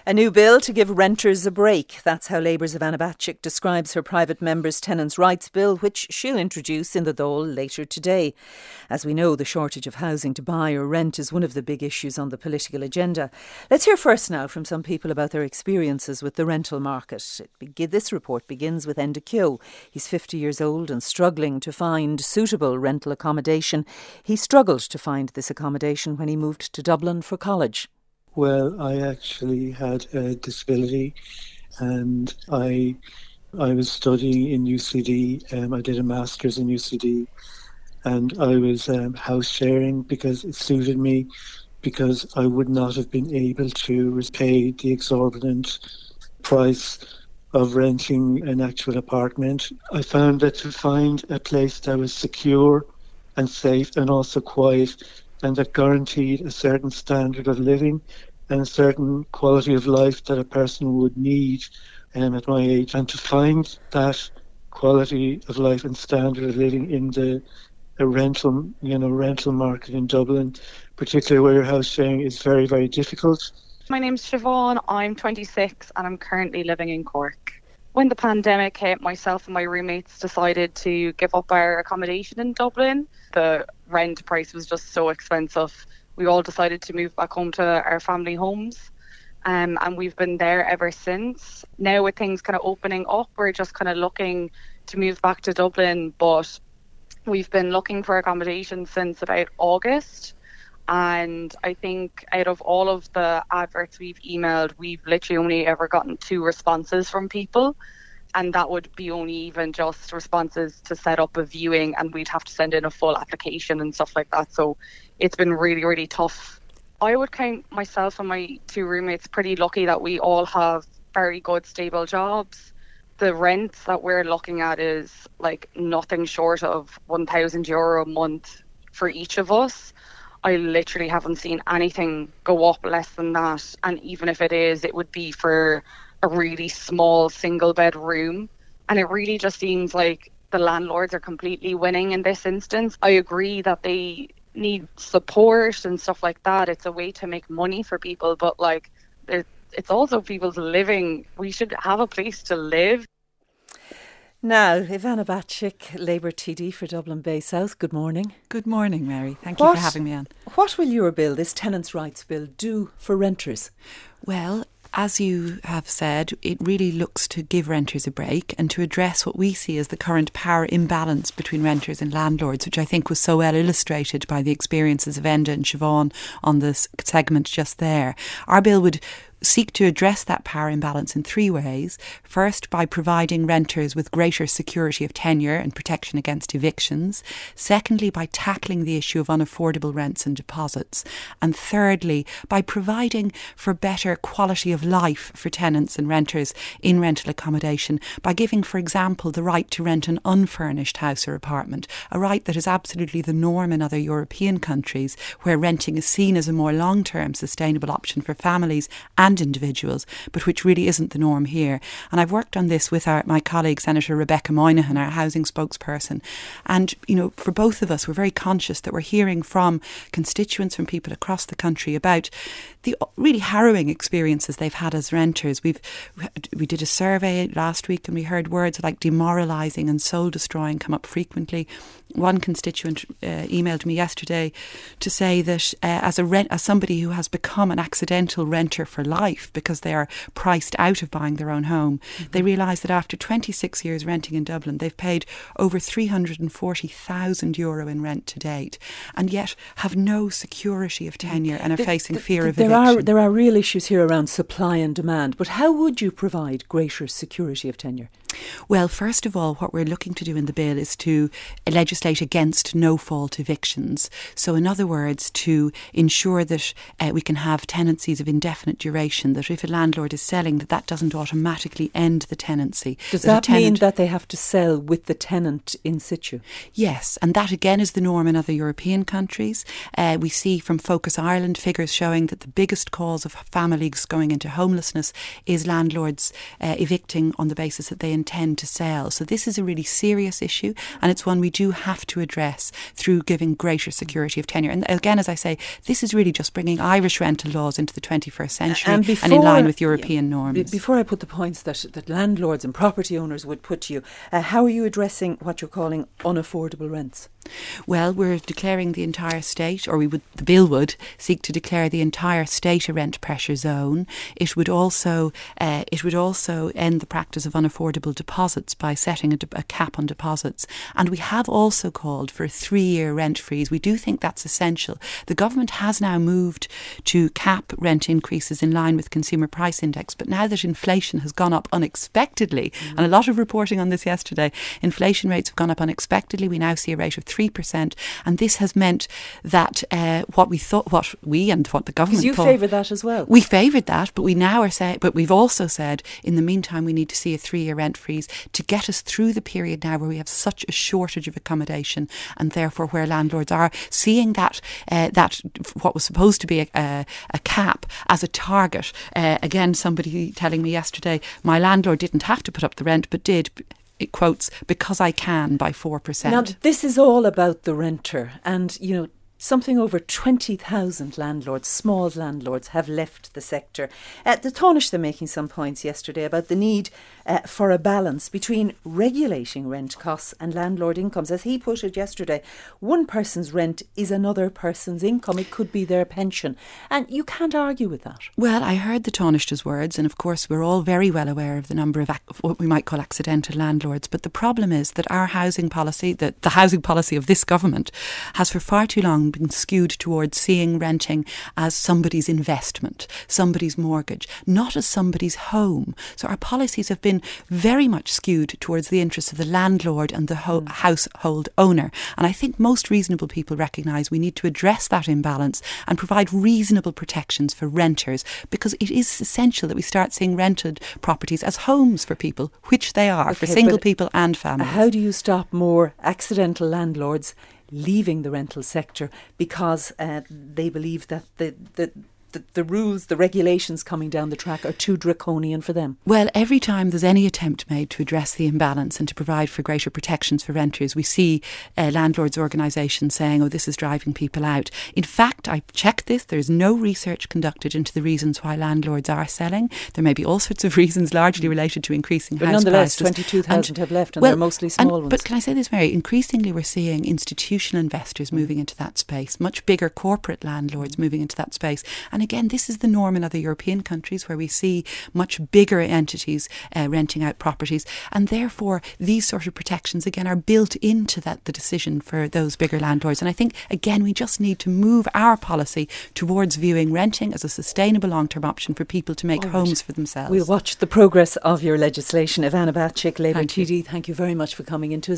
A new bill to give renters a break. That's how Labour's Ivana Bacik describes her private members' tenants' rights bill, which she'll introduce in the Dáil later today. As we know, the shortage of housing to buy or rent is one of the big issues on the political agenda. Let's hear first now from some people about their experiences with the rental market. This report begins with Enda Keogh. He's 50 years old and struggling to find suitable rental accommodation. He struggled to find this accommodation when he moved to Dublin for college. Well, I actually had a disability and I was studying in UCD. I did a master's in UCD and I was house sharing because it suited me, because I would not have been able to pay the exorbitant price of renting an actual apartment. I found that to find a place that was secure and safe and also quiet and that guaranteed a certain standard of living and a certain quality of life that a person would need at my age. And to find that quality of life and standard of living in the rental market in Dublin, particularly where your house sharing, is very, very difficult. My name's Siobhan, I'm 26 and I'm currently living in Cork. When the pandemic hit, myself and my roommates decided to give up our accommodation in Dublin. The rent price was just so expensive. We all decided to move back home to our family homes, and we've been there ever since. Now with things kind of opening up, we're just kind of looking to move back to Dublin, but we've been looking for accommodation since about August. And I think out of all of the adverts we've emailed, we've literally only ever gotten 2 responses from people. And that would be only even just responses to set up a viewing, and we'd have to send in a full application and stuff like that. So it's been really, really tough. I would count myself and my 2 roommates pretty lucky that we all have very good, stable jobs. The rent that we're looking at is like nothing short of €1,000 a month for each of us. I literally haven't seen anything go up less than that. And even if it is, it would be for a really small single bed room. And it really just seems like the landlords are completely winning in this instance. I agree that they need support and stuff like that. It's a way to make money for people, but like it's also people's living. We should have a place to live. Now, Ivana Bacik, Labour TD for Dublin Bay South. Good morning. Good morning, Mary. Thank you for having me on. What will your bill, this tenants' rights bill, do for renters? Well, as you have said, it really looks to give renters a break and to address what we see as the current power imbalance between renters and landlords, which I think was so well illustrated by the experiences of Enda and Siobhan on this segment just there. Our bill would seek to address that power imbalance in 3 ways. First, by providing renters with greater security of tenure and protection against evictions. Secondly, by tackling the issue of unaffordable rents and deposits. And thirdly, by providing for better quality of life for tenants and renters in rental accommodation, by giving, for example, the right to rent an unfurnished house or apartment, a right that is absolutely the norm in other European countries, where renting is seen as a more long-term sustainable option for families and individuals, but which really isn't the norm here. And I've worked on this with my colleague Senator Rebecca Moynihan, our housing spokesperson. And, for both of us, we're very conscious that we're hearing from constituents, from people across the country about the really harrowing experiences they've had as renters. We did a survey last week and we heard words like demoralising and soul destroying come up frequently. One constituent emailed me yesterday to say that as somebody who has become an accidental renter for life because they are priced out of buying their own home, they realise that after 26 years renting in Dublin, they've paid over €340,000 in rent to date, and yet have no security of tenure and are facing fear of eviction. There are real issues here around supply and demand, but how would you provide greater security of tenure? Well, first of all, what we're looking to do in the bill is to legislate against no-fault evictions. So in other words, to ensure that we can have tenancies of indefinite duration, that if a landlord is selling, that doesn't automatically end the tenancy. Does that mean that they have to sell with the tenant in situ? Yes, and that again is the norm in other European countries. We see from Focus Ireland figures showing that the biggest cause of families going into homelessness is landlords evicting on the basis that they intend to sell. So this is a really serious issue, and it's one we do have to address through giving greater security of tenure. And again, as I say, this is really just bringing Irish rental laws into the 21st century and in line with European norms. Before I put the points that landlords and property owners would put to you, how are you addressing what you're calling unaffordable rents? Well, we're declaring the entire state, or the bill would seek to declare the entire state a rent pressure zone. It would also end the practice of unaffordable deposits by setting a cap on deposits. And we have also called for a 3-year rent freeze. We do think that's essential. The government has now moved to cap rent increases in line with consumer price index, but now that inflation has gone up unexpectedly, and a lot of reporting on this yesterday, inflation rates have gone up unexpectedly. We now see a rate of 3%, and this has meant that what we and what the government you favoured that as well. We favoured that, but we've also said in the meantime we need to see a 3-year rent freeze to get us through the period now where we have such a shortage of accommodation, and therefore where landlords are seeing that what was supposed to be a cap as a target. Again, somebody telling me yesterday, my landlord didn't have to put up the rent but did, it quotes, because I can, by 4%. Now, this is all about the renter, and, something over 20,000 landlords, small landlords, have left the sector. The Taoiseach, they're making some points yesterday about the need for a balance between regulating rent costs and landlord incomes. As he put it yesterday, one person's rent is another person's income. It could be their pension. And you can't argue with that. Well, I heard the Taoiseach's words, and of course we're all very well aware of the number of what we might call accidental landlords. But the problem is that our housing policy, the housing policy of this government, has for far too long been skewed towards seeing renting as somebody's investment, somebody's mortgage, not as somebody's home. So our policies have been very much skewed towards the interests of the landlord and the household owner. And I think most reasonable people recognise we need to address that imbalance and provide reasonable protections for renters, because it is essential that we start seeing rented properties as homes for people, which they are, for single people and families. How do you stop more accidental landlords leaving the rental sector because they believe that the rules, the regulations coming down the track are too draconian for them? Well, every time there's any attempt made to address the imbalance and to provide for greater protections for renters, we see landlords' organisations saying, this is driving people out. In fact, I've checked this. There's no research conducted into the reasons why landlords are selling. There may be all sorts of reasons largely related to increasing house prices. But nonetheless, 22,000 have left, and they're mostly small ones. But can I say this, Mary? Increasingly we're seeing institutional investors moving into that space, much bigger corporate landlords moving into that space. And again, this is the norm in other European countries where we see much bigger entities renting out properties, and therefore these sort of protections again are built into the decision for those bigger landlords. And I think again we just need to move our policy towards viewing renting as a sustainable long-term option for people to make homes for themselves. We'll watch the progress of your legislation. Ivana Bacik, Labour TD, thank you very much for coming into us.